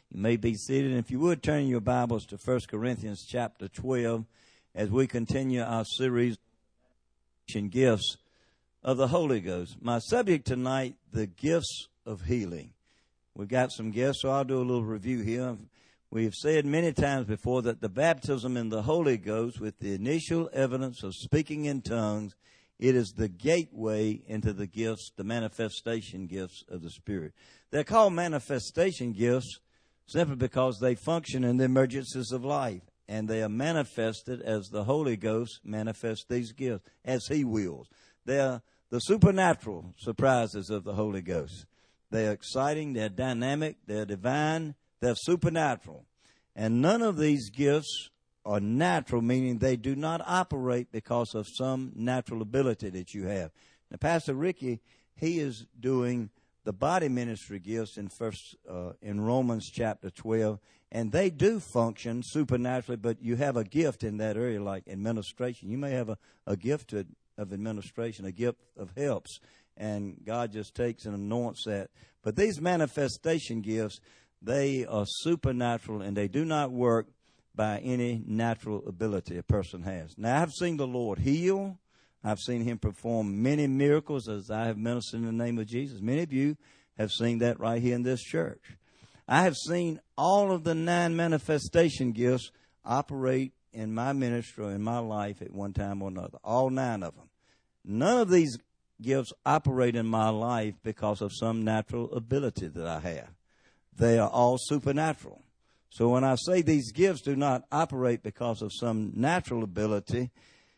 You may be seated. And if you would, turn your Bibles to 1 Corinthians chapter 12 as we continue our series on gifts of the Holy Ghost. My subject tonight, the gifts of healing. We've got some gifts, so I'll do a little review here. We've said many times before that the baptism in the Holy Ghost with the initial evidence of speaking in tongues, it is the gateway into the gifts, the manifestation gifts of the Spirit. They're called manifestation gifts simply because they function in the emergencies of life, and they are manifested as the Holy Ghost manifests these gifts, as He wills. They're the supernatural surprises of the Holy Ghost. They're exciting, they're dynamic, they're divine, they're supernatural. And none of these gifts are natural, meaning they do not operate because of some natural ability that you have. Now, Pastor Ricky, he is doing the body ministry gifts in Romans chapter 12, and they do function supernaturally, but you have a gift in that area like administration. You may have a gift of administration, a gift of helps, and God just takes and anoints that. But these manifestation gifts, they are supernatural, and they do not work by any natural ability a person has. Now, I've seen the Lord heal. I've seen Him perform many miracles as I have ministered in the name of Jesus. Many of you have seen that right here in this church. I have seen all of the 9 manifestation gifts operate in my ministry or in my life at one time or another. All 9 of them. None of these gifts operate in my life because of some natural ability that I have. They are all supernatural. So when I say these gifts do not operate because of some natural ability,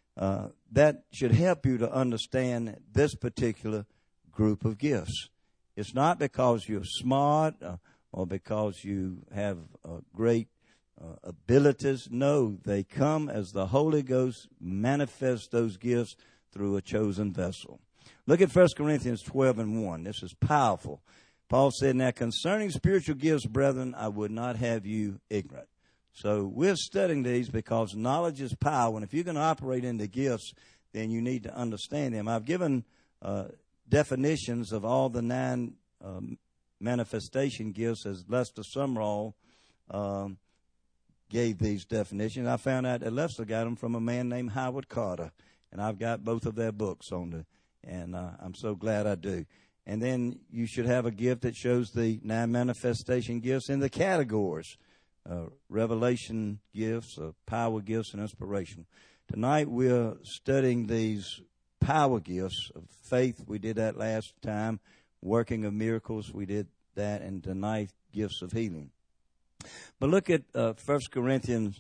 that should help you to understand this particular group of gifts. It's not because you're smart or because you have great abilities. No, they come as the Holy Ghost manifests those gifts through a chosen vessel. Look at 1 Corinthians 12:1. This is powerful. Paul said, "Now concerning spiritual gifts, brethren, I would not have you ignorant." So we're studying these because knowledge is power. And if you're going to operate in the gifts, then you need to understand them. I've given definitions of all the 9 manifestation gifts as Lester Sumrall gave these definitions. I found out that Lester got them from a man named Howard Carter. And I've got both of their books on it. And I'm so glad I do. And then you should have a gift that shows the 9 manifestation gifts in the categories. Revelation gifts, power gifts, and inspiration. Tonight we're studying these power gifts of faith. We did that last time. Working of miracles, we did that. And tonight, gifts of healing. But look at 1 Corinthians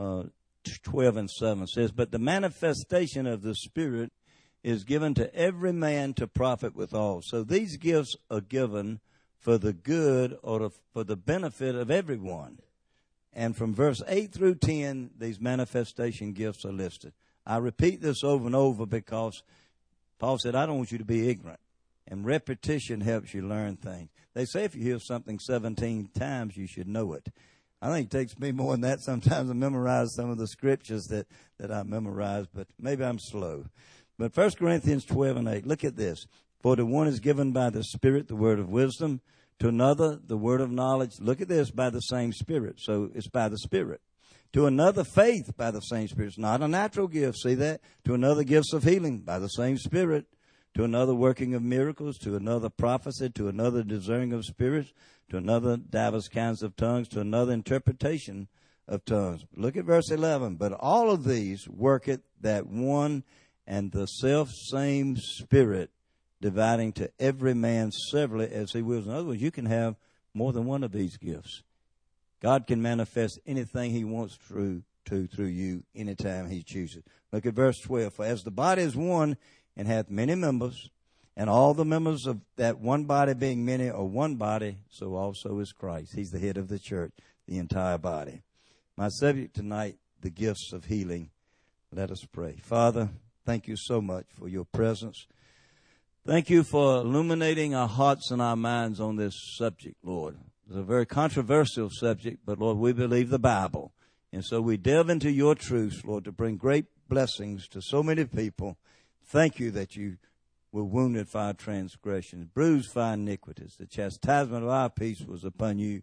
12:7. It says, "But the manifestation of the Spirit is given to every man to profit withal." So these gifts are given for the good or for the benefit of everyone. And from verse 8 through 10, these manifestation gifts are listed. I repeat this over and over because Paul said, I don't want you to be ignorant. And repetition helps you learn things. They say if you hear something 17 times, you should know it. I think it takes me more than that sometimes to memorize some of the scriptures that I memorize, but maybe I'm slow. But 1 Corinthians 12:8, look at this. "For to one is given by the Spirit the word of wisdom, to another the word of knowledge." Look at this, by the same Spirit. So it's by the Spirit. "To another faith by the same Spirit." It's not a natural gift, see that? "To another gifts of healing by the same Spirit. To another working of miracles, to another prophecy, to another discerning of spirits, to another divers kinds of tongues, to another interpretation of tongues." Look at verse 11. "But all of these worketh that one and the self same Spirit, dividing to every man severally as He wills." In other words, you can have more than one of these gifts. God can manifest anything He wants through you anytime He chooses. Look at verse 12. "For as the body is one and hath many members, and all the members of that one body being many are one body, so also is Christ." He's the head of the church, the entire body. My subject tonight, the gifts of healing. Let us pray. Father, thank you so much for your presence. Thank you for illuminating our hearts and our minds on this subject, Lord. It's a very controversial subject, but, Lord, we believe the Bible. And so we delve into your truths, Lord, to bring great blessings to so many people. Thank you that you were wounded for our transgressions, bruised for our iniquities. The chastisement of our peace was upon you,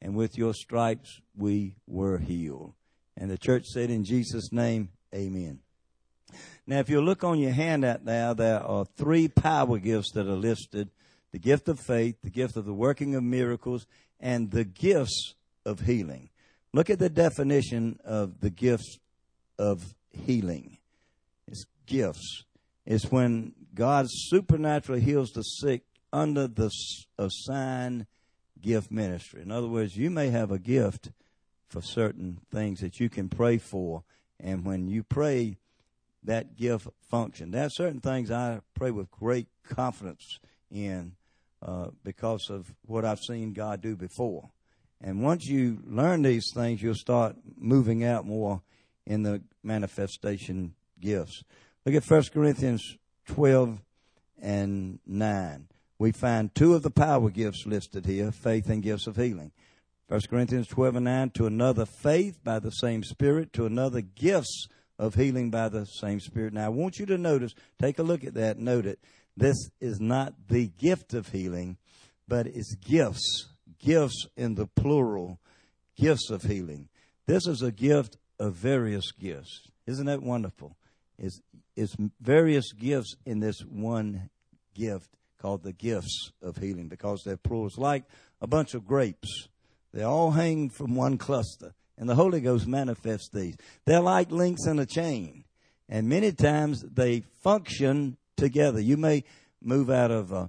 and with your stripes we were healed. And the church said, in Jesus' name, amen. Now, if you look on your handout now, there are 3 power gifts that are listed: the gift of faith, the gift of the working of miracles, and the gifts of healing. Look at the definition of the gifts of healing. It's gifts. It's when God supernaturally heals the sick under the assigned gift ministry. In other words, you may have a gift for certain things that you can pray for, and when you pray, that gift function. There are certain things I pray with great confidence in because of what I've seen God do before. And once you learn these things, you'll start moving out more in the manifestation gifts. Look at 1 Corinthians 12 and 9. We find 2 of the power gifts listed here, faith and gifts of healing. 1 Corinthians 12 and 9, to another faith by the same Spirit, to another gifts of healing by the same Spirit. Now, I want you to notice, take a look at that, note it. This is not the gift of healing, but it's gifts. Gifts in the plural, gifts of healing. This is a gift of various gifts. Isn't that wonderful? It's various gifts in this one gift called the gifts of healing, because they're plural. It's like a bunch of grapes. They all hang from one cluster, and the Holy Ghost manifests these. They're like links in a chain, and many times they function together. You may move out of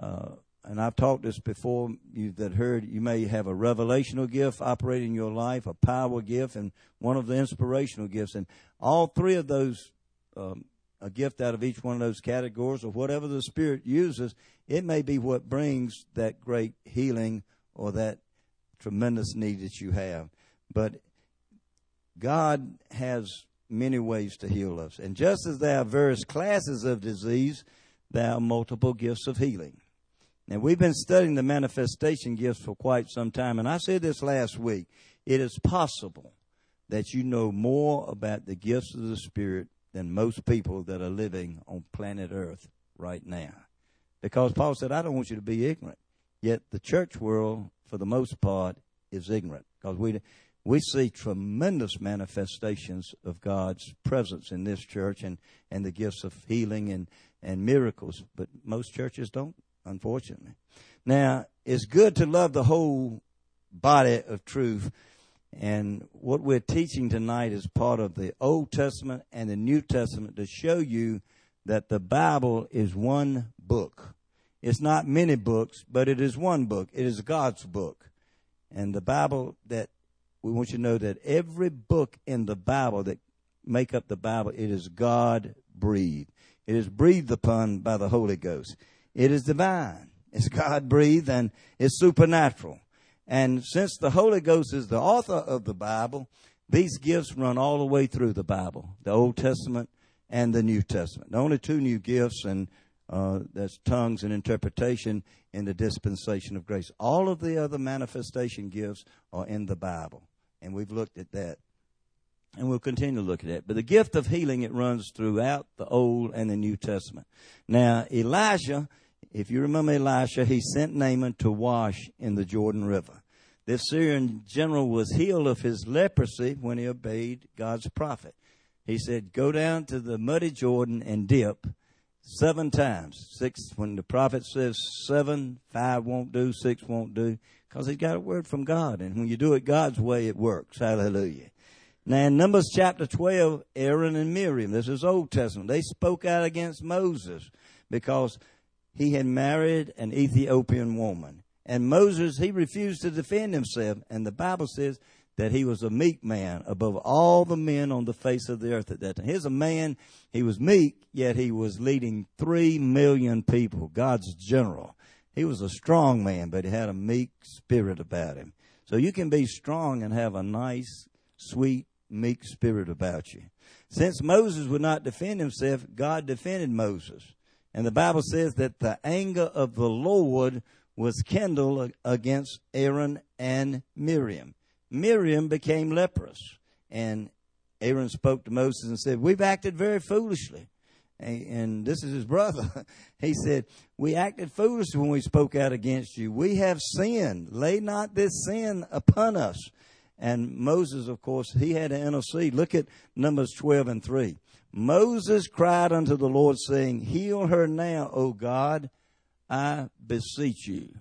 and I've taught this before, you that heard, you may have a revelational gift operating in your life, a power gift, and one of the inspirational gifts. And all 3 of those, a gift out of each one of those categories, or whatever the Spirit uses, it may be what brings that great healing or that tremendous need that you have. But God has many ways to heal us. And just as there are various classes of disease, there are multiple gifts of healing. Now, we've been studying the manifestation gifts for quite some time, and I said this last week. It is possible that you know more about the gifts of the Spirit than most people that are living on planet Earth right now. Because Paul said, I don't want you to be ignorant. Yet the church world, for the most part, is ignorant. Because we see tremendous manifestations of God's presence in this church and the gifts of healing and miracles. But most churches don't, unfortunately. Now, it's good to love the whole body of truth. And what we're teaching tonight is part of the Old Testament and the New Testament to show you that the Bible is one book. It's not many books, but it is one book. It is God's book. And the Bible, that we want you to know that every book in the Bible that make up the Bible, it is God-breathed. It is breathed upon by the Holy Ghost. It is divine. It's God-breathed and it's supernatural. And since the Holy Ghost is the author of the Bible, these gifts run all the way through the Bible, the Old Testament and the New Testament. The only 2 new gifts, and that's tongues and interpretation in the dispensation of grace. All of the other manifestation gifts are in the Bible, and we've looked at that. And we'll continue to look at that. But the gift of healing, it runs throughout the Old and the New Testament. Now, Elijah, if you remember Elisha, he sent Naaman to wash in the Jordan River. This Syrian general was healed of his leprosy when he obeyed God's prophet. He said, go down to the muddy Jordan and dip 7 times. 6, when the prophet says 7, 5 won't do, 6 won't do, because he's got a word from God. And when you do it God's way, it works. Hallelujah. Now, in Numbers chapter 12, Aaron and Miriam, this is Old Testament, they spoke out against Moses because he had married an Ethiopian woman. And Moses, he refused to defend himself. And the Bible says that he was a meek man above all the men on the face of the earth at that time. Here's a man, he was meek, yet he was leading 3 million people, God's general. He was a strong man, but he had a meek spirit about him. So you can be strong and have a nice, sweet, meek spirit about you. Since Moses would not defend himself, God defended Moses. And the Bible says that the anger of the Lord was kindled against Aaron and Miriam. Miriam became leprous. And Aaron spoke to Moses and said, we've acted very foolishly. and this is his brother. He said, we acted foolish when we spoke out against you. We have sinned. Lay not this sin upon us. And Moses, of course, he had to intercede. Look at Numbers 12:3. Moses cried unto the Lord, saying, heal her now, O God, I beseech you.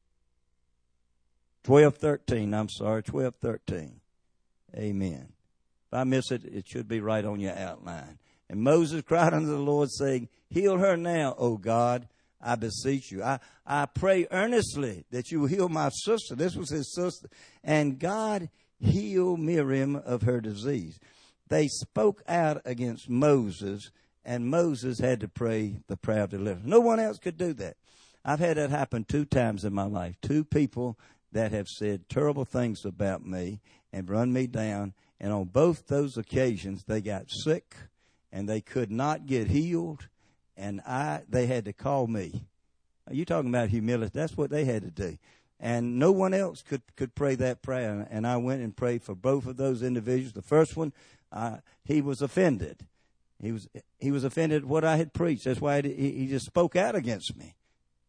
12:13. Amen. If I miss it, it should be right on your outline. And Moses cried unto the Lord, saying, heal her now, O God, I beseech you. I pray earnestly that you will heal my sister. This was his sister. And God healed Miriam of her disease. They spoke out against Moses, and Moses had to pray the prayer of deliverance. No one else could do that. I've had that happen 2 times in my life. 2 people that have said terrible things about me and run me down. And on both those occasions, they got sick and they could not get healed. And they had to call me. Are you talking about humility? That's what they had to do. And no one else could pray that prayer. And I went and prayed for both of those individuals. The first one, he was offended. He was offended at what I had preached. That's why he just spoke out against me.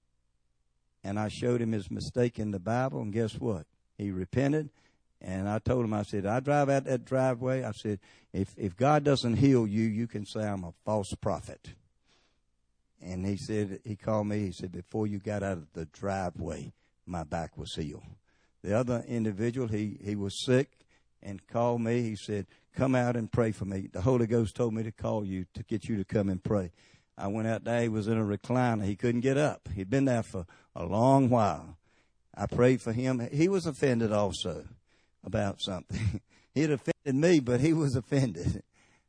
And I showed him his mistake in the Bible, and guess what? He repented, and I told him, I said, I drive out that driveway. I said, if God doesn't heal you, you can say I'm a false prophet. And he called me, he said, before you got out of the driveway, my back was healed. The other individual, he was sick and called me. He said, come out and pray for me. The Holy Ghost told me to call you to get you to come and pray. I went out there. He was in a recliner. He couldn't get up. He'd been there for a long while. I prayed for him. He was offended also about something. He had offended me, but he was offended.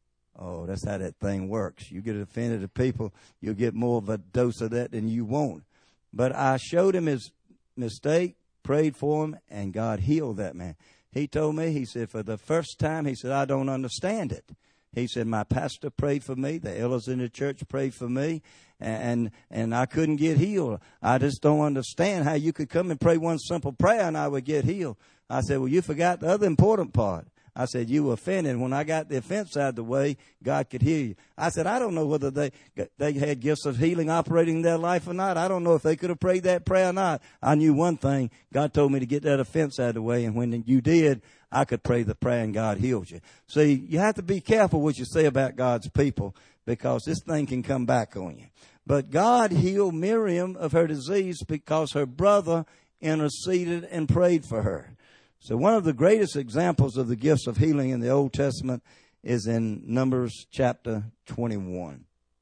Oh, that's how that thing works. You get offended at people, you'll get more of a dose of that than you want. But I showed him his mistake, prayed for him, and God healed that man. He told me, he said, for the first time, he said, I don't understand it. He said, my pastor prayed for me. The elders in the church prayed for me. And I couldn't get healed. I just don't understand how you could come and pray one simple prayer and I would get healed. I said, well, you forgot the other important part. I said, you were offended. When I got the offense out of the way, God could heal you. I said, I don't know whether they had gifts of healing operating in their life or not. I don't know if they could have prayed that prayer or not. I knew one thing. God told me to get that offense out of the way. And when you did, I could pray the prayer and God healed you. See, you have to be careful what you say about God's people because this thing can come back on you. But God healed Miriam of her disease because her brother interceded and prayed for her. So one of the greatest examples of the gifts of healing in the Old Testament is in Numbers chapter 21.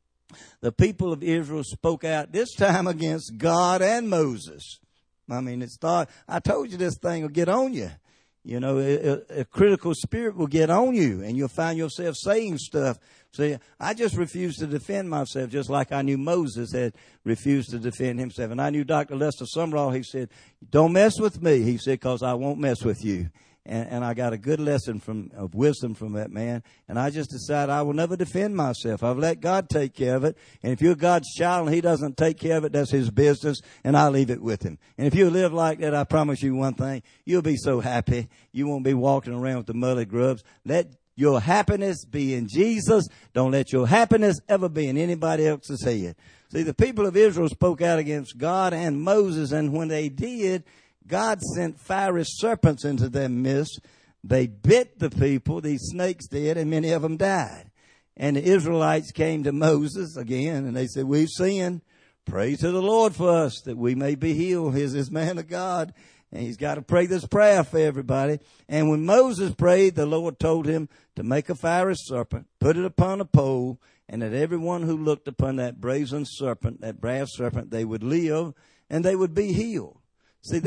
The people of Israel spoke out this time against God and Moses. I mean, I told you this thing will get on you. You know, a critical spirit will get on you and you'll find yourself saying stuff. See, I just refused to defend myself just like I knew Moses had refused to defend himself. And I knew Dr. Lester Sumrall, he said, don't mess with me. He said, because I won't mess with you. And I got a good lesson of wisdom from that man. And I just decided I will never defend myself. I've let God take care of it. And if you're God's child and he doesn't take care of it, that's his business. And I'll leave it with him. And if you live like that, I promise you one thing. You'll be so happy. You won't be walking around with the muddy grubs. Let your happiness be in Jesus. Don't let your happiness ever be in anybody else's head. See, the people of Israel spoke out against God and Moses. And when they did, God sent fiery serpents into their midst. They bit the people. These snakes did, and many of them died. And the Israelites came to Moses again, and they said, we've sinned. Pray to the Lord for us that we may be healed. Here's this man of God, and he's got to pray this prayer for everybody. And when Moses prayed, the Lord told him to make a fiery serpent, put it upon a pole, and that everyone who looked upon that brazen serpent, that brass serpent, they would live, and they would be healed. See,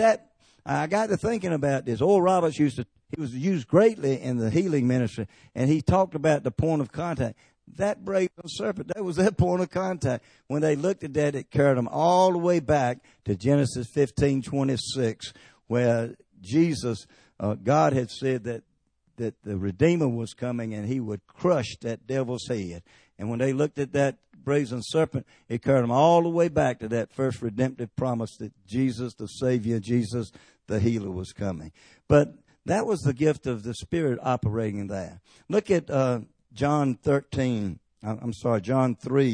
I got to thinking about this. Oral Roberts he was used greatly in the healing ministry, and he talked about the point of contact. That brazen serpent, that was their point of contact. When they looked at that, it carried them all the way back to Genesis 15:26, where Jesus, God had said that the Redeemer was coming and he would crush that devil's head. And when they looked at that brazen serpent, it carried them all the way back to that first redemptive promise that Jesus, the Savior, Jesus, the healer, was coming. But that was the gift of the Spirit operating there. Look at John 13 John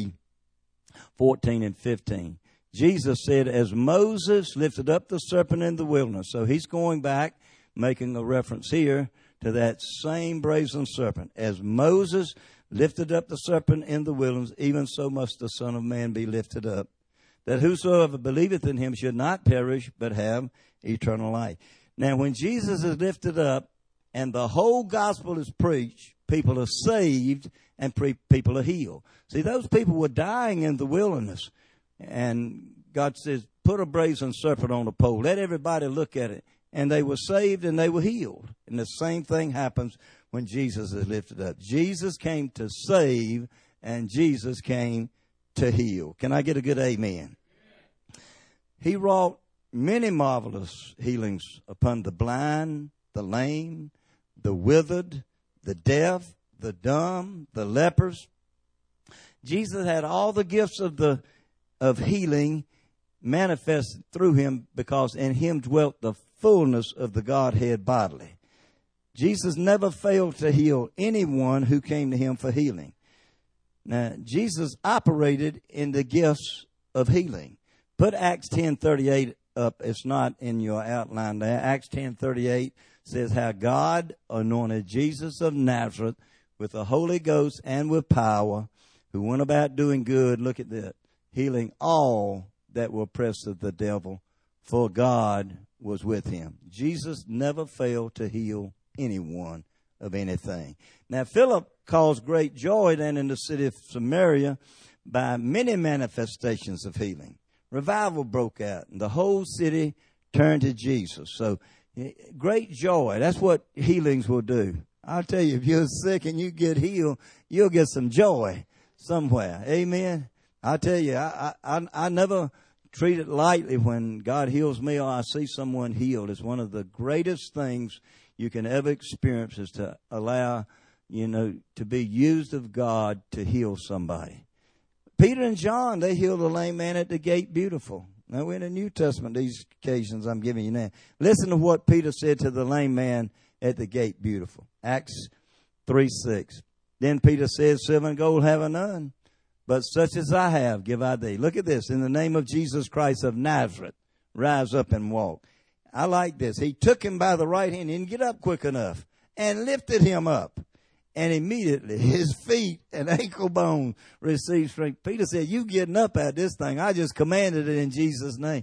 3:14 and 15. Jesus said, as Moses lifted up the serpent in the wilderness. So he's going back, making a reference here to that same brazen serpent. As Moses lifted up the serpent in the wilderness, even so must the Son of Man be lifted up, that whosoever believeth in him should not perish, but have eternal life. Now, when Jesus is lifted up and the whole gospel is preached, people are saved and people are healed. See, those people were dying in the wilderness. And God says, put a brazen serpent on a pole. Let everybody look at it. And they were saved and they were healed. And the same thing happens when Jesus is lifted up. Jesus came to save and Jesus came to heal. Can I get a good amen? He wrought many marvelous healings upon the blind, the lame, the withered, the deaf, the dumb, the lepers. Jesus had all the gifts of healing manifested through him, because in him dwelt the fullness of the Godhead bodily. Jesus never failed to heal anyone who came to him for healing. Now, Jesus operated in the gifts of healing. Put Acts 10:38 up. It's not in your outline there. Acts 10:38 says how God anointed Jesus of Nazareth with the Holy Ghost and with power, who went about doing good, look at that, healing all that were oppressed of the devil, for God was with him. Jesus never failed to heal anyone of anything. Now, Philip caused great joy then in the city of Samaria by many manifestations of healing. Revival broke out, and the whole city turned to Jesus. So, great joy. That's what healings will do. I'll tell you, if you're sick and you get healed, you'll get some joy somewhere. Amen. I tell you, I never treat it lightly when God heals me or I see someone healed. It's one of the greatest things you can ever experience, is to allow, to be used of God to heal somebody. Peter and John, they healed the lame man at the gate beautiful. Now, we're in the New Testament, these occasions I'm giving you now. Listen to what Peter said to the lame man at the gate beautiful. Acts 3:6. Then Peter said, silver and gold have I none, but such as I have give I thee. Look at this. In the name of Jesus Christ of Nazareth, rise up and walk. I like this. He took him by the right hand, he didn't get up quick enough, and lifted him up. And immediately his feet and ankle bone received strength. Peter said, you getting up at this thing. I just commanded it in Jesus' name.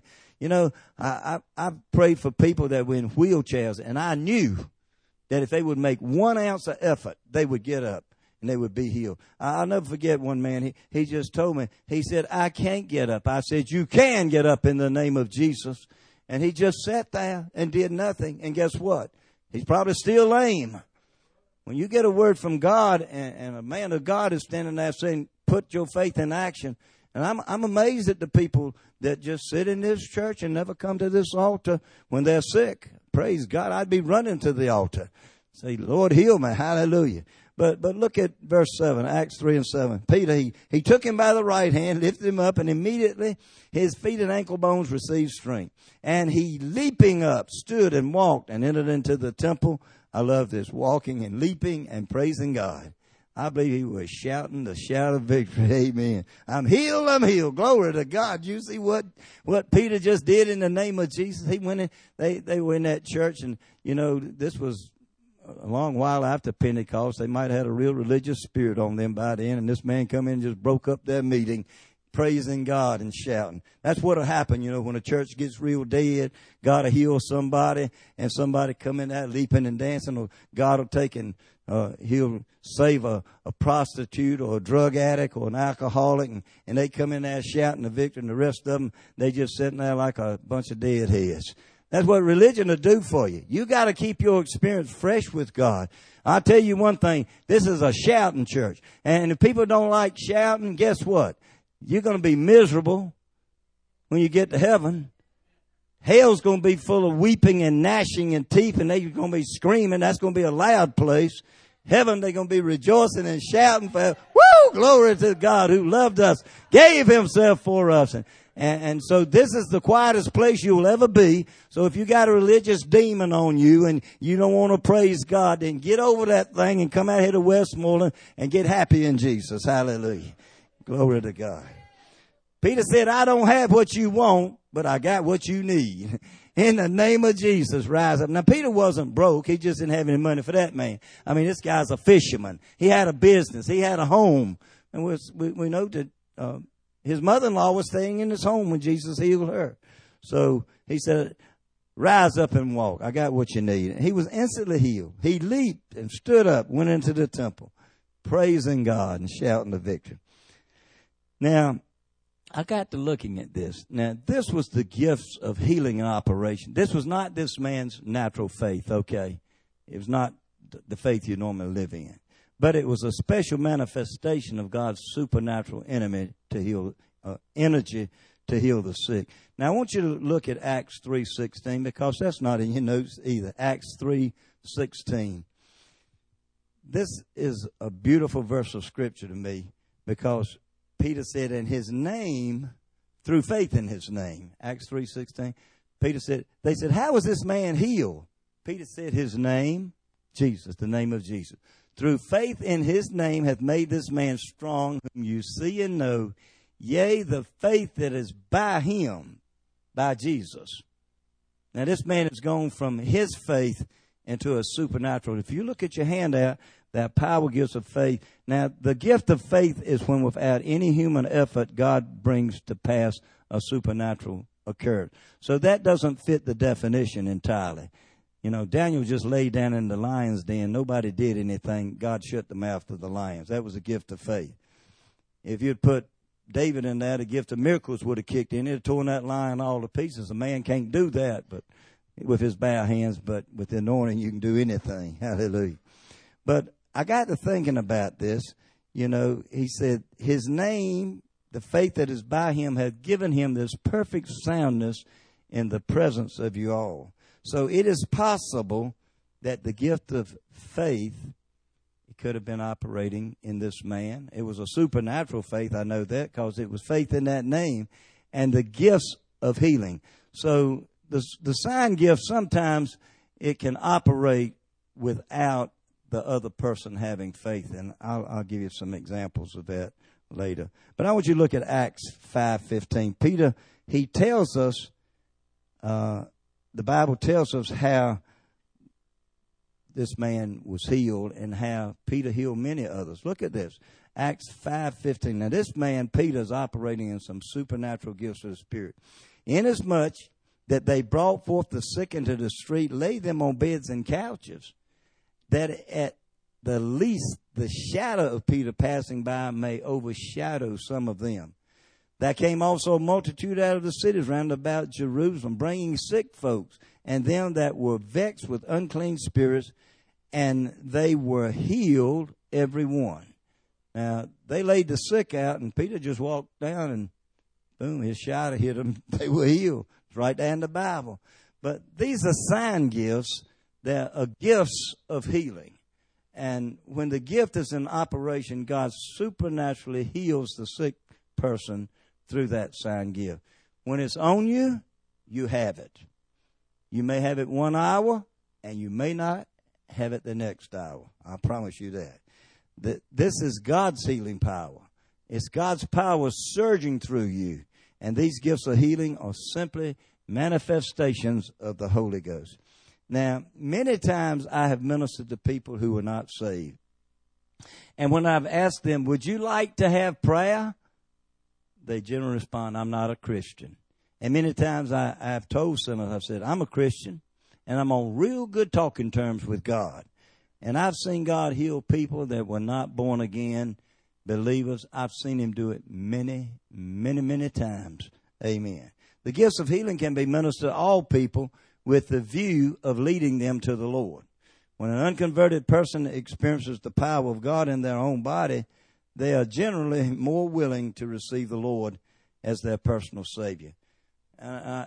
I prayed for people that were in wheelchairs, and I knew that if they would make 1 ounce of effort, they would get up and they would be healed. I'll never forget one man. He just told me, he said, I can't get up. I said, you can get up in the name of Jesus. And he just sat there and did nothing. And guess what? He's probably still lame. When you get a word from God and a man of God is standing there saying, put your faith in action. And I'm amazed at the people that just sit in this church and never come to this altar when they're sick. Praise God. I'd be running to the altar. Say, Lord, heal me. Hallelujah. But look at verse 7, Acts 3:7. Peter, he took him by the right hand, lifted him up, and immediately his feet and ankle bones received strength. And he, leaping up, stood and walked and entered into the temple. I love this, walking and leaping and praising God. I believe he was shouting the shout of victory. Amen. I'm healed, I'm healed. Glory to God. You see what Peter just did in the name of Jesus? He went in, they were in that church, and, this was a long while after Pentecost. They might have had a real religious spirit on them by then, and this man come in and just broke up their meeting, praising God and shouting. That's what'll happen, when a church gets real dead. God will heal somebody, and somebody come in there leaping and dancing, or God will take and he'll save a prostitute or a drug addict or an alcoholic, and they come in there shouting the victory, and the rest of them, they just sitting there like a bunch of deadheads. That's what religion will do for you. You got to keep your experience fresh with God. I'll tell you one thing. This is a shouting church. And if people don't like shouting, guess what? You're going to be miserable when you get to heaven. Hell's going to be full of weeping and gnashing and teeth, and they're going to be screaming. That's going to be a loud place. Heaven, they're going to be rejoicing and shouting for, woo, glory to God who loved us, gave himself for us. And so this is the quietest place you will ever be. So if you got a religious demon on you and you don't want to praise God, then get over that thing and come out here to Westmoreland and get happy in Jesus. Hallelujah. Glory to God. Peter said, I don't have what you want, but I got what you need. In the name of Jesus, rise up. Now, Peter wasn't broke. He just didn't have any money for that man. I mean, this guy's a fisherman. He had a business. He had a home. And we know that his mother-in-law was staying in his home when Jesus healed her. So he said, rise up and walk. I got what you need. And he was instantly healed. He leaped and stood up, went into the temple, praising God and shouting the victory. Now, I got to looking at this. Now, this was the gifts of healing in operation. This was not this man's natural faith, okay? It was not the faith you normally live in. But it was a special manifestation of God's supernatural energy to heal the sick. Now, I want you to look at Acts 3:16 because that's not in your notes either. Acts 3:16. This is a beautiful verse of Scripture to me because Peter said in his name, through faith in his name, Acts 3:16, Peter said, they said, how was this man healed? Peter said his name, Jesus, the name of Jesus. Through faith in his name hath made this man strong, whom you see and know, yea, the faith that is by him, by Jesus. Now this man has gone from his faith into a supernatural. If you look at your handout, that power gifts of faith. Now, the gift of faith is when without any human effort, God brings to pass a supernatural occurrence. So that doesn't fit the definition entirely. You know, Daniel just lay down in the lion's den. Nobody did anything. God shut the mouth of the lions. That was a gift of faith. If you'd put David in there, the gift of miracles would have kicked in. It would have torn that lion all to pieces. A man can't do that but with his bare hands, but with the anointing, you can do anything. Hallelujah. But I got to thinking about this. You know, he said, his name, the faith that is by him, has given him this perfect soundness in the presence of you all. So it is possible that the gift of faith could have been operating in this man. It was a supernatural faith, I know that, because it was faith in that name, and the gifts of healing. So the sign gift, sometimes it can operate without the other person having faith. And I'll give you some examples of that later. But I want you to look at Acts 5:15. Peter, he tells us, the Bible tells us how this man was healed and how Peter healed many others. Look at this. Acts 5:15. Now this man, Peter, is operating in some supernatural gifts of the Spirit. Inasmuch that they brought forth the sick into the street, laid them on beds and couches, that at the least the shadow of Peter passing by may overshadow some of them. There came also a multitude out of the cities round about Jerusalem, bringing sick folks, and them that were vexed with unclean spirits, and they were healed, every one. Now, they laid the sick out, and Peter just walked down, and boom, his shadow hit them. They were healed. It's right there in the Bible. But these are sign gifts. They're gifts of healing. And when the gift is in operation, God supernaturally heals the sick person through that sign gift. When it's on you, you have it. You may have it 1 hour, and you may not have it the next hour. I promise you that. This is God's healing power. It's God's power surging through you. And these gifts of healing are simply manifestations of the Holy Ghost. Now, many times I have ministered to people who are not saved. And when I've asked them, would you like to have prayer? They generally respond, I'm not a Christian. And many times I've told someone, I've said, I'm a Christian, and I'm on real good talking terms with God. And I've seen God heal people that were not born again believers. I've seen him do it many, many, many times. Amen. The gifts of healing can be ministered to all people with the view of leading them to the Lord. When an unconverted person experiences the power of God in their own body, they are generally more willing to receive the Lord as their personal Savior. I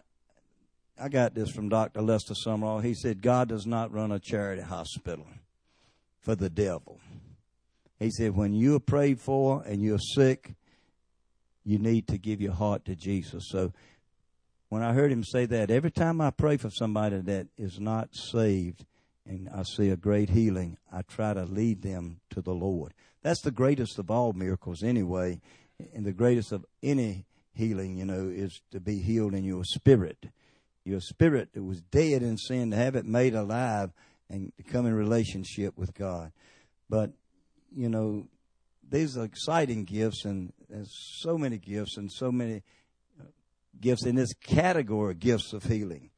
got this from Dr. Lester Sumrall. He said, God does not run a charity hospital for the devil. He said, when you're prayed for and you're sick, you need to give your heart to Jesus. So when I heard him say that, every time I pray for somebody that is not saved and I see a great healing, I try to lead them to the Lord. That's the greatest of all miracles anyway, and the greatest of any healing, is to be healed in your spirit. Your spirit that was dead in sin, to have it made alive and to come in relationship with God. But, these are exciting gifts, and there's so many gifts and so many gifts in this category of gifts of healing.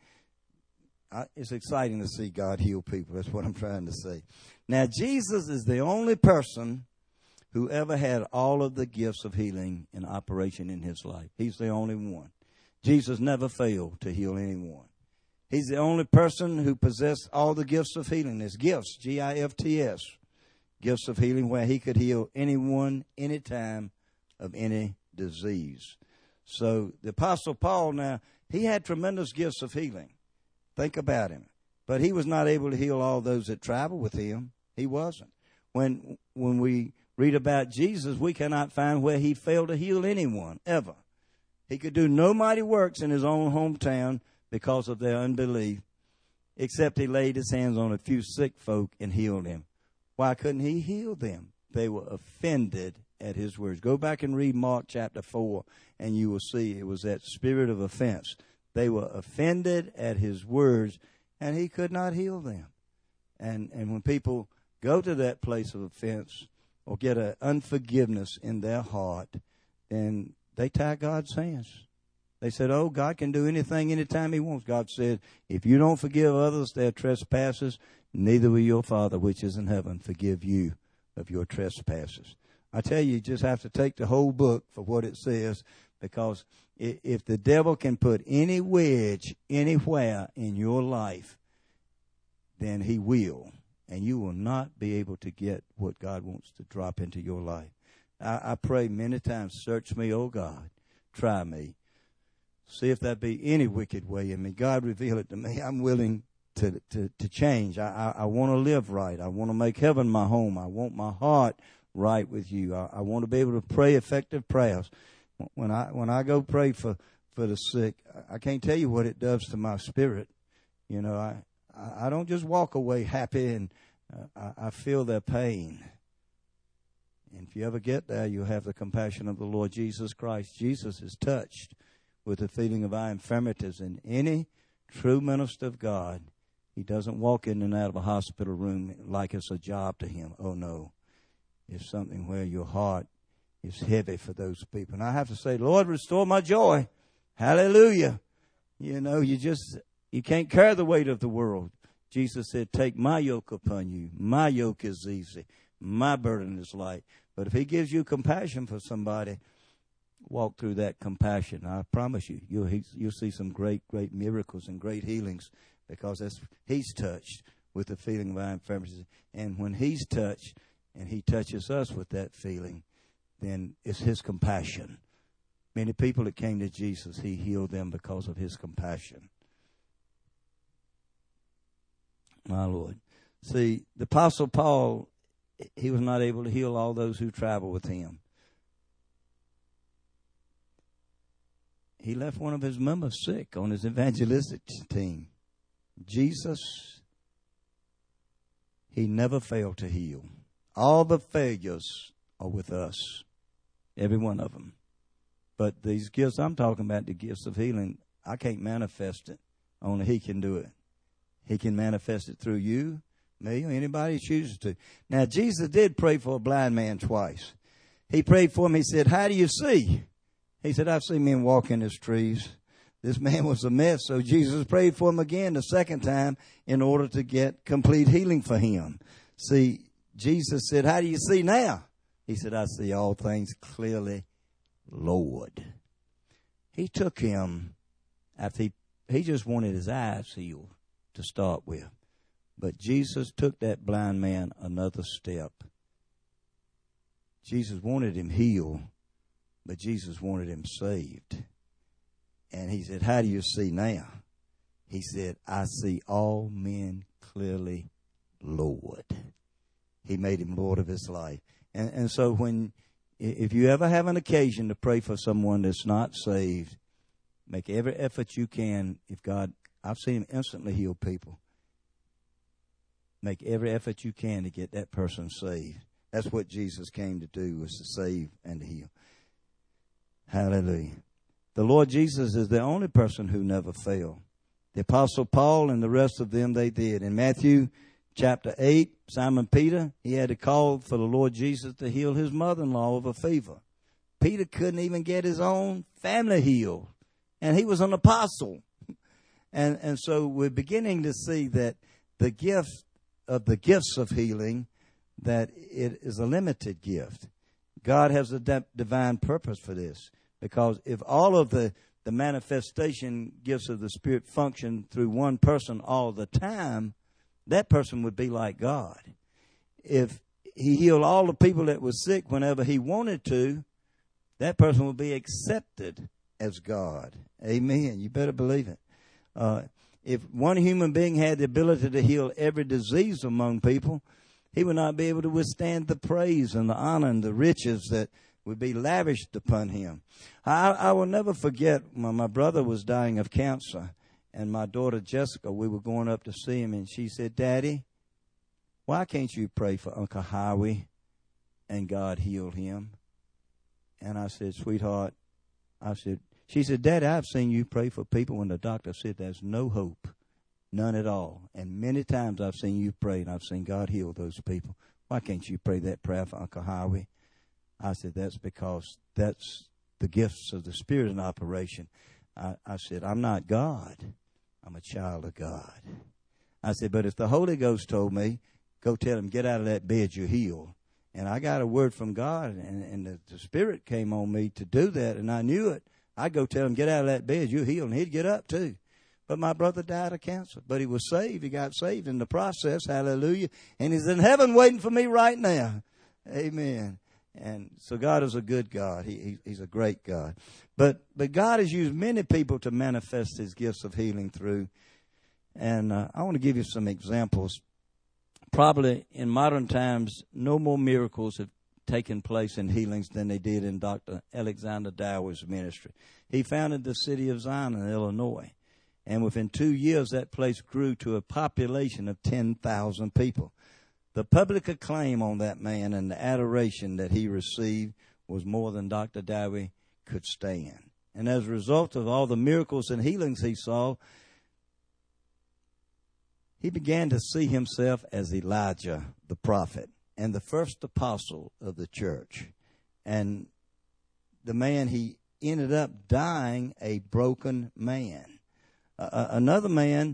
It's exciting to see God heal people. That's what I'm trying to say. Now, Jesus is the only person who ever had all of the gifts of healing in operation in his life. He's the only one. Jesus never failed to heal anyone. He's the only person who possessed all the gifts of healing. There's gifts, G-I-F-T-S, gifts of healing, where he could heal anyone, anytime, of any disease. So the Apostle Paul now, he had tremendous gifts of healing. Think about him. But he was not able to heal all those that traveled with him. He wasn't. When we read about Jesus, we cannot find where he failed to heal anyone, ever. He could do no mighty works in his own hometown because of their unbelief, except he laid his hands on a few sick folk and healed them. Why couldn't he heal them? They were offended at his words. Go back and read Mark chapter 4, and you will see it was that spirit of offense. They were offended at his words, and he could not heal them. And when people go to that place of offense or get an unforgiveness in their heart, then they tie God's hands. They said, oh, God can do anything anytime he wants. God said, if you don't forgive others their trespasses, neither will your Father which is in heaven forgive you of your trespasses. I tell you, you just have to take the whole book for what it says, because if the devil can put any wedge anywhere in your life, then he will. And you will not be able to get what God wants to drop into your life. I pray many times, search me, O God, try me. See if there be any wicked way in me. God, reveal it to me. I'm willing to change. I want to live right. I want to make heaven my home. I want my heart right with you. I want to be able to pray effective prayers. When I go pray for the sick, I can't tell you what it does to my spirit. I don't just walk away happy, and I feel their pain. And if you ever get there, you'll have the compassion of the Lord Jesus Christ. Jesus is touched with the feeling of our infirmities. And any true minister of God, he doesn't walk in and out of a hospital room like it's a job to him. Oh, no. It's something where your heart is heavy for those people. And I have to say, Lord, restore my joy. Hallelujah. You can't carry the weight of the world. Jesus said, take my yoke upon you. My yoke is easy. My burden is light. But if he gives you compassion for somebody, walk through that compassion. I promise you, you'll see some great, great miracles and great healings, because he's touched with the feeling of our infirmities. And when he's touched and he touches us with that feeling, then it's his compassion. Many people that came to Jesus, he healed them because of his compassion. My Lord. See, the Apostle Paul, he was not able to heal all those who traveled with him. He left one of his members sick on his evangelistic team. Jesus, he never failed to heal. All the failures are with us, every one of them. But these gifts I'm talking about, the gifts of healing, I can't manifest it. Only he can do it. He can manifest it through you, me, or anybody he chooses to. Now, Jesus did pray for a blind man twice. He prayed for him. He said, how do you see? He said, I've seen men walk in the trees. This man was a mess, so Jesus prayed for him again the second time in order to get complete healing for him. See, Jesus said, how do you see now? He said, I see all things clearly, Lord. He took him after he just wanted his eyes healed to start with. But Jesus took that blind man another step. Jesus wanted him healed, but Jesus wanted him saved. And he said, how do you see now? He said, I see all men clearly, Lord. He made him Lord of his life. And so when if you ever have an occasion to pray for someone that's not saved, make every effort you can. If God, I've seen him instantly heal people. Make every effort you can to get that person saved. That's what Jesus came to do, was to save and to heal. Hallelujah. The Lord Jesus is the only person who never failed. The Apostle Paul and the rest of them, they did. In Matthew chapter 8, Simon Peter, he had to call for the Lord Jesus to heal his mother-in-law of a fever. Peter couldn't even get his own family healed, and he was an apostle. And so we're beginning to see that the gifts of healing, that it is a limited gift. God has a divine purpose for this, because if all of the manifestation gifts of the Spirit function through one person all the time, that person would be like God. If he healed all the people that were sick whenever he wanted to, that person would be accepted as God. Amen. You better believe it. If one human being had the ability to heal every disease among people, he would not be able to withstand the praise and the honor and the riches that would be lavished upon him. I will never forget when my brother was dying of cancer, and my daughter Jessica, we were going up to see him, and she said, "Daddy, why can't you pray for Uncle Howie and God healed him?" And I said, "Sweetheart," she said, "Daddy, I've seen you pray for people when the doctor said there's no hope, none at all. And many times I've seen you pray, and I've seen God heal those people. Why can't you pray that prayer for Uncle Howie?" I said, "That's because that's the gifts of the Spirit in operation." I said, "I'm not God. I'm a child of God." I said, "But if the Holy Ghost told me, go tell him, get out of that bed, you're healed." And I got a word from God, and the Spirit came on me to do that, and I knew it. I'd go tell him, get out of that bed, you're healed, and he'd get up too. But my brother died of cancer. But he was saved. He got saved in the process. Hallelujah. And he's in heaven waiting for me right now. Amen. And so God is a good God. He's a great God. But God has used many people to manifest his gifts of healing through. And I want to give you some examples. Probably in modern times, no more miracles have taken place in healings than they did in Dr. Alexander Dower's ministry. He founded the city of Zion in Illinois. And within 2 years, that place grew to a population of 10,000 people. The public acclaim on that man and the adoration that he received was more than Dr. Dowie could stand. And as a result of all the miracles and healings he saw, he began to see himself as Elijah, the prophet, and the first apostle of the church. And the man, he ended up dying a broken man. Another man,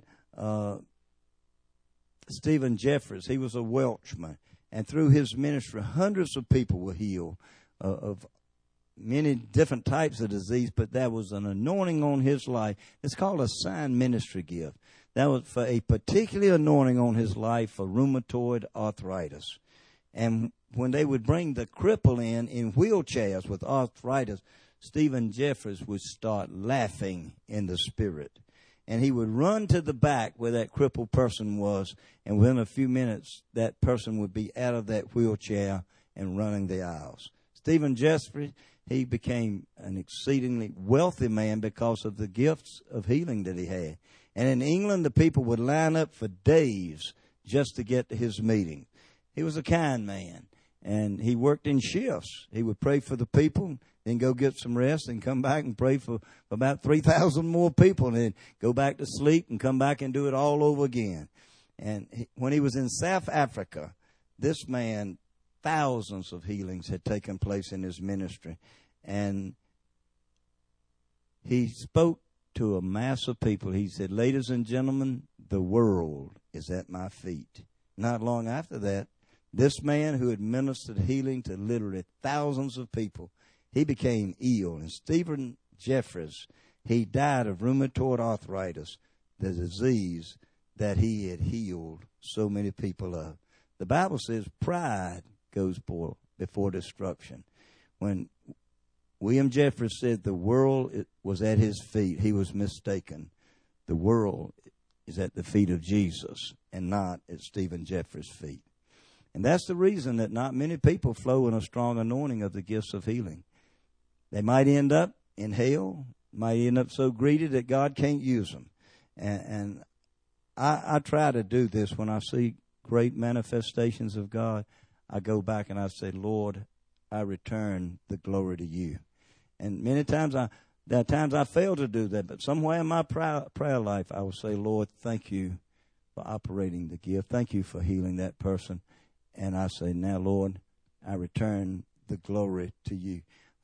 Stephen Jeffries, he was a Welshman, and through his ministry, hundreds of people were healed of many different types of disease, but there was an anointing on his life. It's called a sign ministry gift. That was for a particular anointing on his life for rheumatoid arthritis. And when they would bring the cripple in wheelchairs with arthritis, Stephen Jeffries would start laughing in the spirit. And he would run to the back where that crippled person was, and within a few minutes, that person would be out of that wheelchair and running the aisles. Stephen Jeffries, he became an exceedingly wealthy man because of the gifts of healing that he had. And in England, the people would line up for days just to get to his meeting. He was a kind man, and he worked in shifts. He would pray for the people, then go get some rest and come back and pray for about 3,000 more people, and then go back to sleep and come back and do it all over again. And when he was in South Africa, this man, thousands of healings had taken place in his ministry. And he spoke to a mass of people. He said, "Ladies and gentlemen, the world is at my feet." Not long after that, this man who had ministered healing to literally thousands of people, he became ill. And Stephen Jeffries, he died of rheumatoid arthritis, the disease that he had healed so many people of. The Bible says pride goes before destruction. When William Jeffries said the world was at his feet, he was mistaken. The world is at the feet of Jesus and not at Stephen Jeffries' feet. And that's the reason that not many people flow in a strong anointing of the gifts of healing. They might end up in hell, might end up so greedy that God can't use them. And I try to do this when I see great manifestations of God. I go back and I say, Lord, I return the glory to you. And many times there are times I fail to do that, but somewhere in my prayer life, I will say, Lord, thank you for operating the gift. Thank you for healing that person. And I say, now, Lord, I return the glory to you.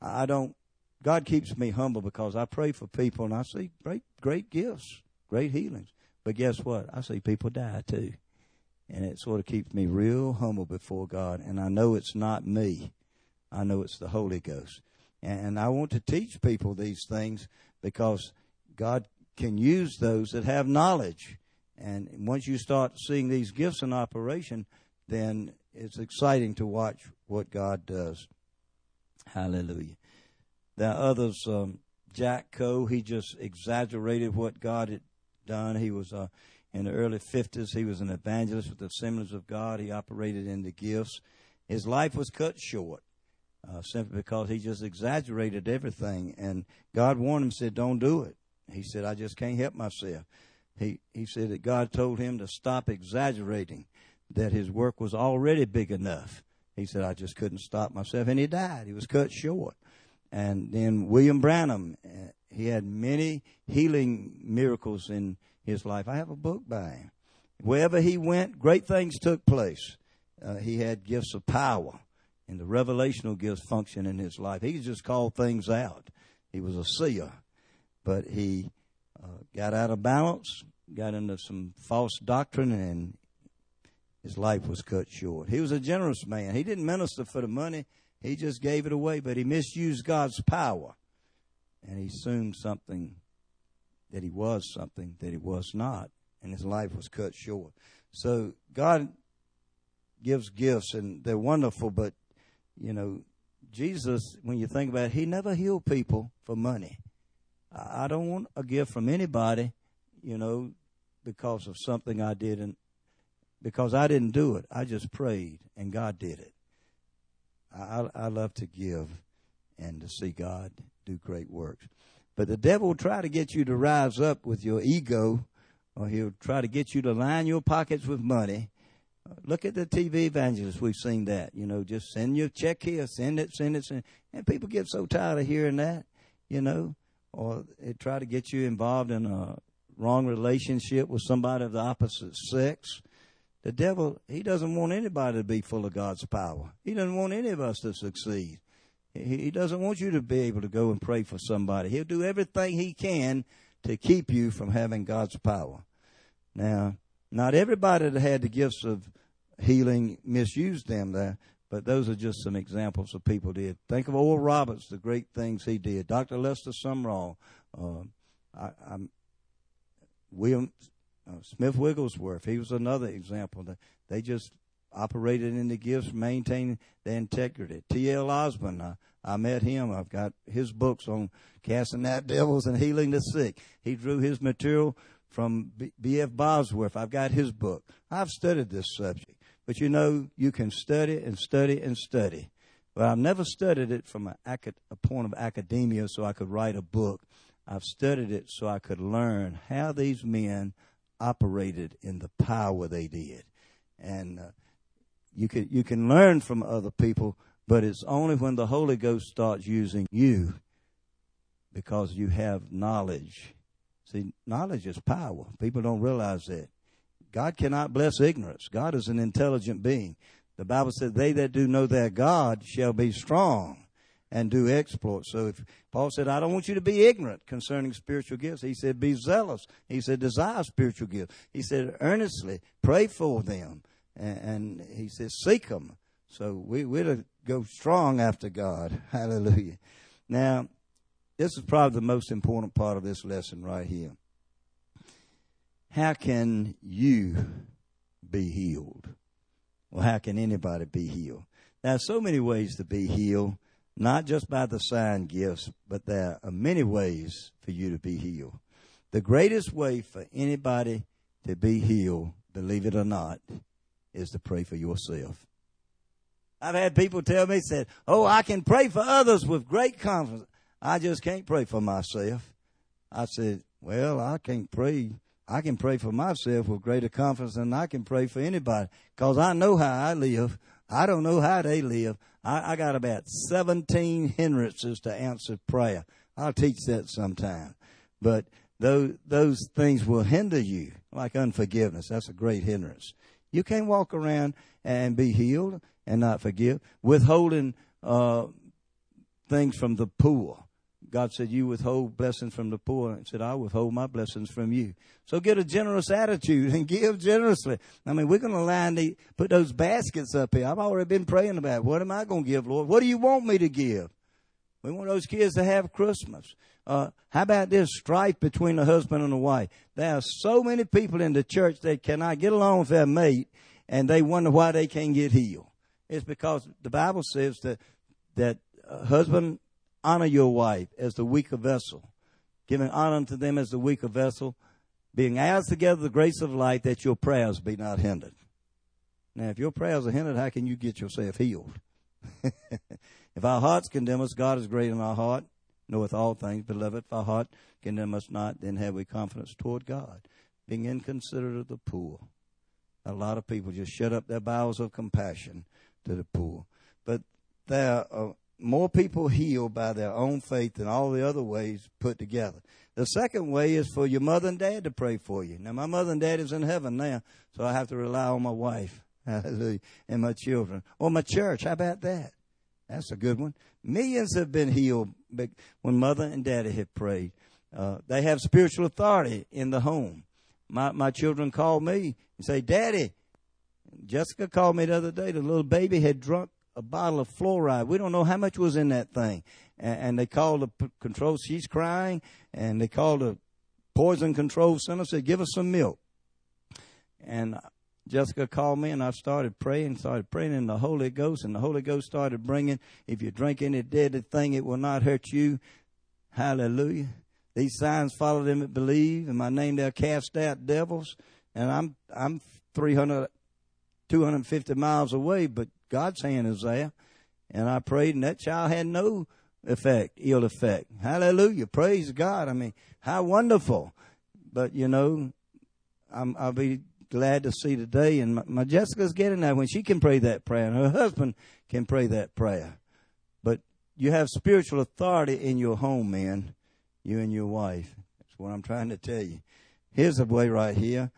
God keeps me humble because I pray for people and I see great gifts, great healings. But guess what? I see people die too. And it sort of keeps me real humble before God. And I know it's not me. I know it's the Holy Ghost. And I want to teach people these things because God can use those that have knowledge. And once you start seeing these gifts in operation, then it's exciting to watch what God does. Hallelujah. There are others, Jack Coe, he just exaggerated what God had done. He was in the early 50s. He was an evangelist with the Assemblies of God. He operated in the gifts. His life was cut short simply because he just exaggerated everything. And God warned him, said, don't do it. He said, I just can't help myself. He said that God told him to stop exaggerating, that his work was already big enough. He said, I just couldn't stop myself. And he died. He was cut short. And then William Branham, he had many healing miracles in his life. I have a book by him. Wherever he went, great things took place. He had gifts of power, and the revelational gifts function in his life. He just called things out. He was a seer, but he got out of balance, got into some false doctrine, and his life was cut short. He was a generous man. He didn't minister for the money. He just gave it away, but he misused God's power. And he assumed something that he was not, and his life was cut short. So God gives gifts, and they're wonderful, but, you know, Jesus, when you think about it, he never healed people for money. I don't want a gift from anybody, you know, because of something I did, and because I didn't do it. I just prayed, and God did it. I love to give and to see God do great works. But the devil will try to get you to rise up with your ego, or he'll try to get you to line your pockets with money. Look at the TV evangelists. We've seen that. You know, just send your check here, send it. And people get so tired of hearing that, you know, or they try to get you involved in a wrong relationship with somebody of the opposite sex. The devil, he doesn't want anybody to be full of God's power. He doesn't want any of us to succeed. He doesn't want you to be able to go and pray for somebody. He'll do everything he can to keep you from having God's power. Now, not everybody that had the gifts of healing misused them there, but those are just some examples of people did. Think of Oral Roberts, the great things he did. Dr. Lester Sumrall, William Smith Wigglesworth, he was another example. They just operated in the gifts, maintaining their integrity. T.L. Osborne, I met him. I've got his books on casting out devils and healing the sick. He drew his material from B.F. Bosworth. I've got his book. I've studied this subject. But, you know, you can study and study and study. But I've never studied it from a point of academia so I could write a book. I've studied it so I could learn how these men operated in the power they did. And you can learn from other people, but it's only when the Holy Ghost starts using you because you have knowledge. See, knowledge is power. People don't realize that. God cannot bless ignorance. God is an intelligent being. The Bible said, they that do know their God shall be strong and do exploits. So if Paul said, I don't want you to be ignorant concerning spiritual gifts. He said, be zealous. He said, desire spiritual gifts. He said, earnestly pray for them. And he says, seek them. So we're to go strong after God. Hallelujah. Now, this is probably the most important part of this lesson right here. How can you be healed? Well, how can anybody be healed? There are so many ways to be healed, not just by the sign gifts, but there are many ways for you to be healed. The greatest way for anybody to be healed, believe it or not, is to pray for yourself. I've had people tell me, said, oh, I can pray for others with great confidence. I just can't pray for myself. I said, well, I can't pray. I can pray for myself with greater confidence than I can pray for anybody, because I know how I live. I don't know how they live. I got about 17 hindrances to answered prayer. I'll teach that sometime. But those things will hinder you, like unforgiveness. That's a great hindrance. You can't walk around and be healed and not forgive. Withholding things from the poor. God said, you withhold blessings from the poor. He said, I'll withhold my blessings from you. So get a generous attitude and give generously. I mean, we're going to put those baskets up here. I've already been praying about it. What am I going to give, Lord? What do you want me to give? We want those kids to have Christmas. How about this strife between the husband and the wife? There are so many people in the church that cannot get along with their mate, and they wonder why they can't get healed. It's because the Bible says that husband, honor your wife as the weaker vessel, giving honor unto them as the weaker vessel, being heirs together the grace of life, that your prayers be not hindered. Now, if your prayers are hindered, how can you get yourself healed? If our hearts condemn us, God is great in our heart, knoweth all things. Beloved, if our heart condemn us not, then have we confidence toward God, being inconsiderate of the poor. A lot of people just shut up their bowels of compassion to the poor. But there are more people healed by their own faith than all the other ways put together. The second way is for your mother and dad to pray for you. Now, my mother and dad is in heaven now, so I have to rely on my wife, hallelujah, and my children. Or my church, how about that? That's a good one. Millions have been healed when mother and daddy have prayed. They have spiritual authority in the home. My children call me and say, Daddy, Jessica called me the other day. The little baby had drunk a bottle of fluoride. We don't know how much was in that thing. And they called the control. She's crying. And they called the poison control center, said, give us some milk. And Jessica called me, and I started praying in the Holy Ghost. And the Holy Ghost started bringing, if you drink any deadly thing, it will not hurt you. Hallelujah. These signs follow them that believe. In my name they'll cast out devils. And I'm 250 miles away, but God's hand is there. And I prayed, and that child had no ill effect. Hallelujah. Praise God. I mean, how wonderful. But, you know, I'll be glad to see today. And my Jessica's getting that when she can pray that prayer, and her husband can pray that prayer. But you have spiritual authority in your home, man, you and your wife. That's what I'm trying to tell you. Here's a way right here.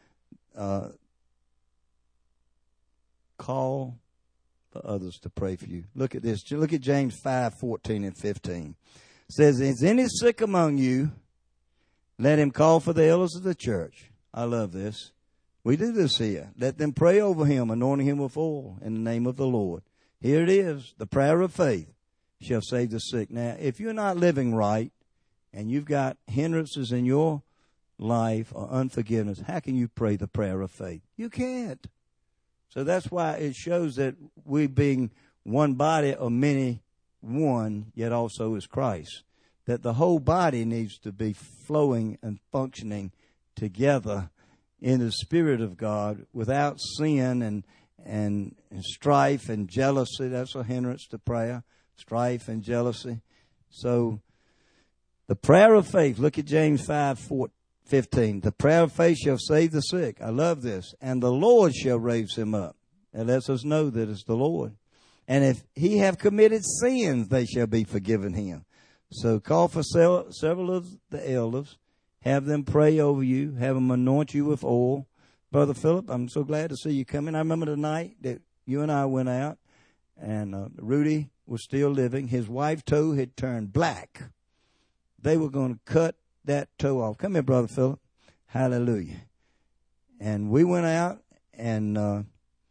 Call for others to pray for you. Look at this. Look at James 5:14 and 15. It says, is any sick among you? Let him call for the elders of the church. I love this. We do this here. Let them pray over him, anointing him with oil in the name of the Lord. Here it is. The prayer of faith shall save the sick. Now, if you're not living right and you've got hindrances in your life or unforgiveness, how can you pray the prayer of faith? You can't. So that's why it shows that we being one body or many one, yet also is Christ. That the whole body needs to be flowing and functioning together in the Spirit of God without sin and strife and jealousy. That's a hindrance to prayer, strife and jealousy. So the prayer of faith, look at James 5:15. The prayer of faith shall save the sick. I love this. And the Lord shall raise him up. That lets us know that it's the Lord. And if he have committed sins, they shall be forgiven him. So call for several of the elders. Have them pray over you. Have them anoint you with oil. Brother Philip, I'm so glad to see you coming. I remember the night that you and I went out, and Rudy was still living. His wife's toe had turned black. They were going to cut that toe off. Come here, Brother Philip. Hallelujah. And we went out, and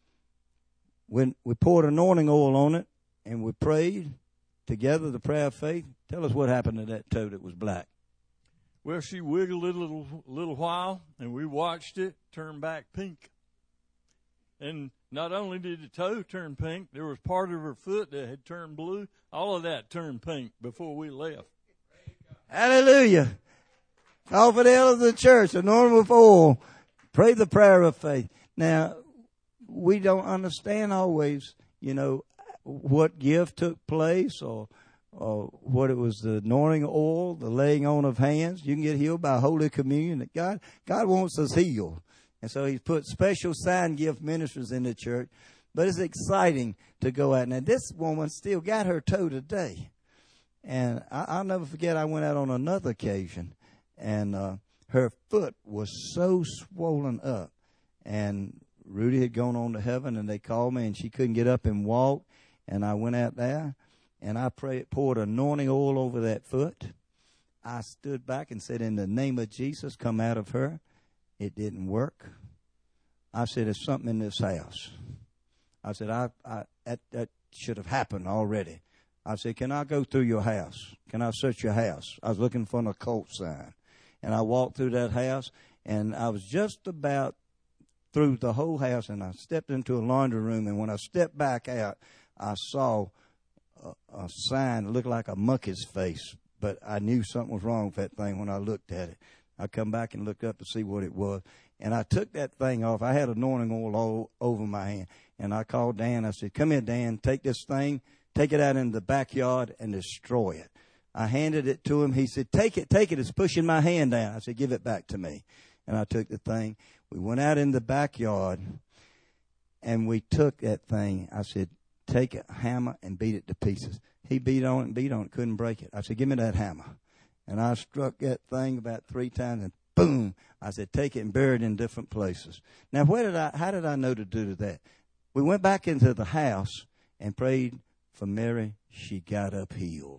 when we poured anointing oil on it, and we prayed together the prayer of faith. Tell us what happened to that toe that was black. Well, she wiggled it a little while, and we watched it turn back pink. And not only did the toe turn pink, there was part of her foot that had turned blue. All of that turned pink before we left. Hallelujah. Call for the elders of the church, anoint them with oil. Pray the prayer of faith. Now, we don't understand always, you know, what gift took place or what it was, the anointing oil, the laying on of hands. You can get healed by Holy Communion. God wants us healed. And so He's put special sign gift ministers in the church. But it's exciting to go out. Now, this woman still got her toe today. And I'll never forget, I went out on another occasion, and her foot was so swollen up. And Rudy had gone on to heaven, and they called me, and she couldn't get up and walk. And I went out there, and I poured anointing oil over that foot. I stood back and said, in the name of Jesus, come out of her. It didn't work. I said, there's something in this house. I said, that should have happened already. I said, can I go through your house? Can I search your house? I was looking for an occult sign. And I walked through that house, and I was just about through the whole house, and I stepped into a laundry room, and when I stepped back out, I saw a sign that looked like a monkey's face, but I knew something was wrong with that thing when I looked at it. I come back and looked up to see what it was, and I took that thing off. I had anointing oil all over my hand, and I called Dan. I said, come here, Dan, take this thing, take it out in the backyard and destroy it. I handed it to him. He said, take it. It's pushing my hand down. I said, give it back to me. And I took the thing. We went out in the backyard, and we took that thing. I said, take a hammer and beat it to pieces. He beat on it, couldn't break it. I said, give me that hammer. And I struck that thing about 3 times, and boom. I said, take it and bury it in different places. Now, how did I know to do that? We went back into the house and prayed for Mary. She got up healed.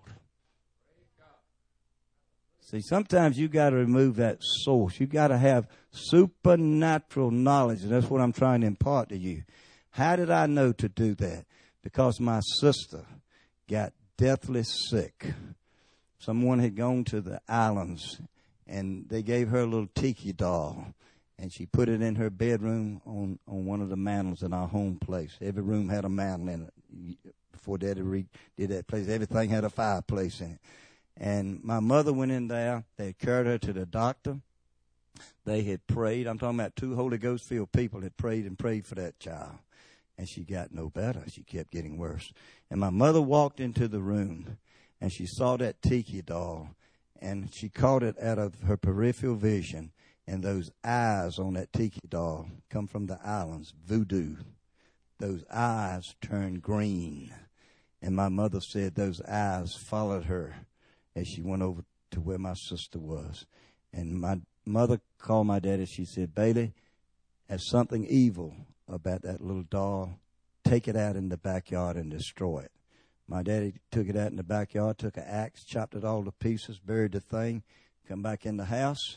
See, sometimes you got to remove that source. You got to have supernatural knowledge, and that's what I'm trying to impart to you. How did I know to do that? Because my sister got deathly sick. Someone had gone to the islands, and they gave her a little tiki doll, and she put it in her bedroom on one of the mantles in our home place. Every room had a mantle in it. Before Daddy did that place, everything had a fireplace in it. And my mother went in there. They had carried her to the doctor. They had prayed. I'm talking about 2 Holy Ghost-filled people had prayed and prayed for that child. And she got no better. She kept getting worse. And my mother walked into the room, and she saw that tiki doll, and she caught it out of her peripheral vision. And those eyes on that tiki doll come from the islands, voodoo. Those eyes turned green. And my mother said those eyes followed her as she went over to where my sister was. And my mother called my daddy. She said, Bailey, there's something evil about that little doll. Take it out in the backyard and destroy it. My daddy took it out in the backyard, took an axe, chopped it all to pieces, buried the thing, come back in the house.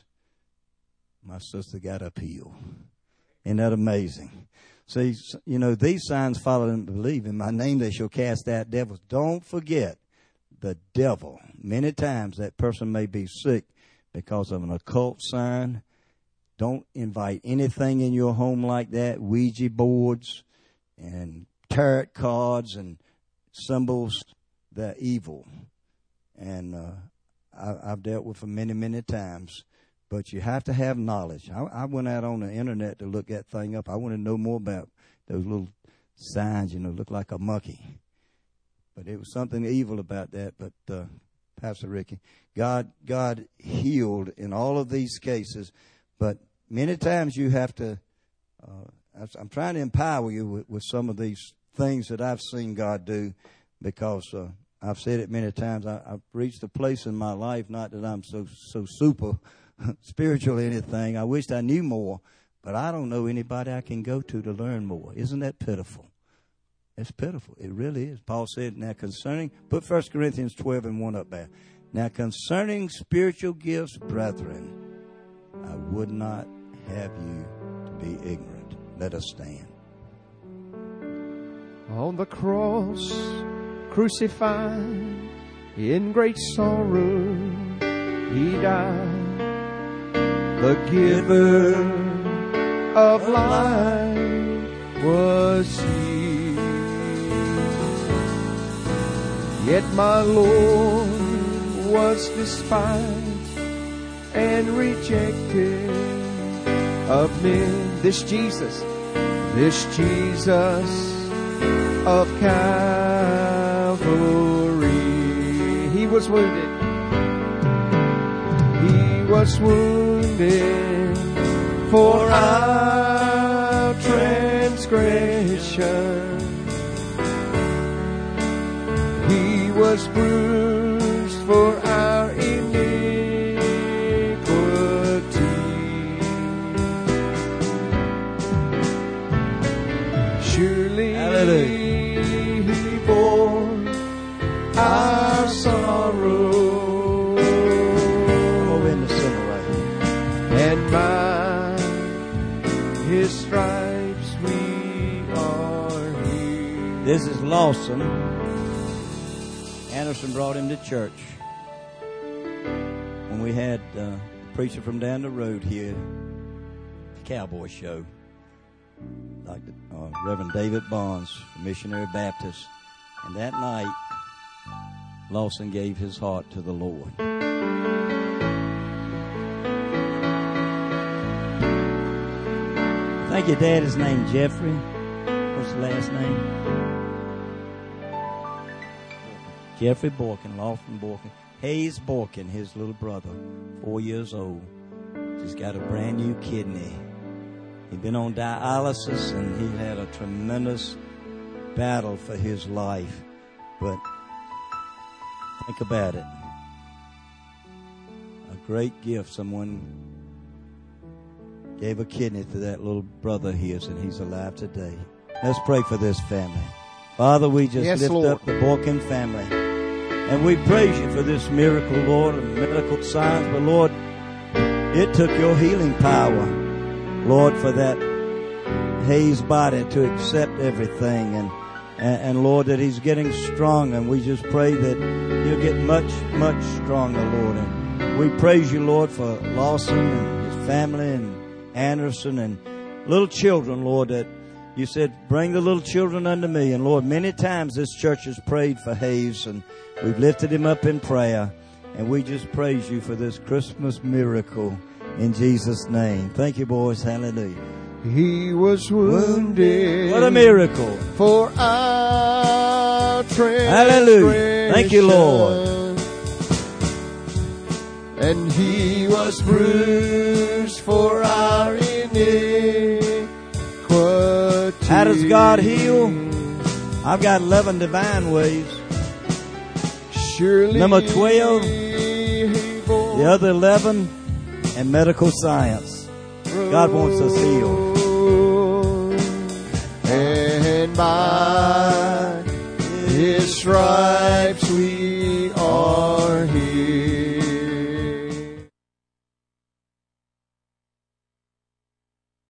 My sister got up healed. Isn't that amazing? See, these signs follow them to believe. In my name they shall cast out devils. Don't forget, the devil, many times that person may be sick because of an occult sign. Don't invite anything in your home like that. Ouija boards and tarot cards and symbols, they're evil. And I've dealt with them many, many times. But you have to have knowledge. I went out on the internet to look that thing up. I want to know more about those little signs, look like a monkey. But it was something evil about that. But Pastor Ricky, God healed in all of these cases. But many times you have to, I'm trying to empower you with some of these things that I've seen God do, because I've said it many times. I've reached a place in my life, not that I'm so super spiritual or anything. I wished I knew more, but I don't know anybody I can go to learn more. Isn't that pitiful? It's pitiful. It really is. Paul said, now concerning, put 1 Corinthians 12:1 up there. Now concerning spiritual gifts, brethren, I would not have you to be ignorant. Let us stand. On the cross, crucified, in great sorrow, He died. The giver of life was He. Yet my Lord was despised and rejected of men. This Jesus of Calvary. He was wounded. He was wounded for our transgression. He was bruised for our iniquity. Surely He bore our sorrow, and by His stripes we are healed. This is Lawson. Anderson brought him to church when we had a preacher from down the road here, Cowboy Show, like Reverend David Bonds, Missionary Baptist. And that night, Lawson gave his heart to the Lord. I think your dad is named Jeffrey. What's the last name? Jeffrey Borkin, Lawson Borkin. Hayes Borkin, his little brother, 4 years old. He's got a brand new kidney. He'd been on dialysis, and he had a tremendous battle for his life. But think about it. A great gift. Someone gave a kidney to that little brother of his, and he's alive today. Let's pray for this family. Father, we just lift Lord. up the Borkin family. And we praise you for this miracle, Lord, and medical science. But, Lord, it took your healing power, Lord, for that Hayes body to accept everything. And Lord, that he's getting strong. And we just pray that he'll get much, much stronger, Lord. And we praise you, Lord, for Lawson and his family and Anderson and little children, Lord, that you said, bring the little children unto me. And Lord, many times this church has prayed for Hayes, and we've lifted him up in prayer. And we just praise you for this Christmas miracle in Jesus' name. Thank you, boys. Hallelujah. He was wounded. What a miracle. For our transgression. Hallelujah. Thank you, Lord. And He was bruised for our iniquity. How does God heal? I've got 11 divine ways. Surely Number 12, the other 11, and medical science. God wants us healed. And by